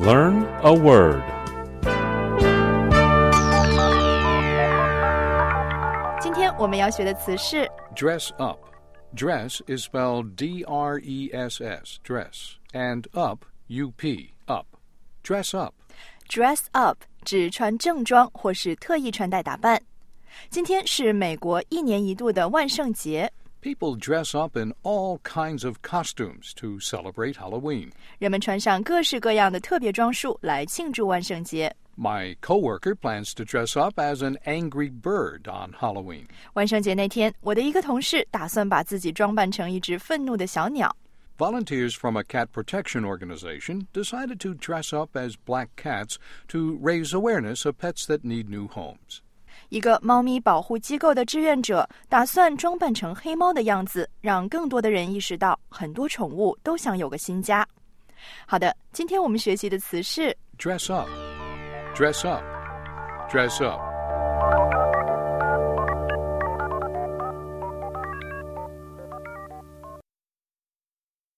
Learn a word. 今天我们要学的词是 Dress up. Dress is spelled D-R-E-S-S, dress, and up, U-P, up. Dress up. dress up 指穿正装或是特意穿戴打扮。今天是美国1年1度的万圣节。 People dress up in all kinds of costumes to celebrate Halloween. 人们穿上各式各样的特别装束来庆祝万圣节。 My coworker plans to dress up as an angry bird on Halloween. 万圣节那天，我的一个同事打算把自己装扮成一只愤怒的小鸟。 Volunteers from a cat protection organization decided to dress up as black cats to raise awareness of pets that need new homes. 一个猫咪保护机构的志愿者打算装扮成黑猫的样子，让更多的人意识到很多宠物都想有个新家。好的，今天我们学习的词是 Dress up. Dress up. Dress up.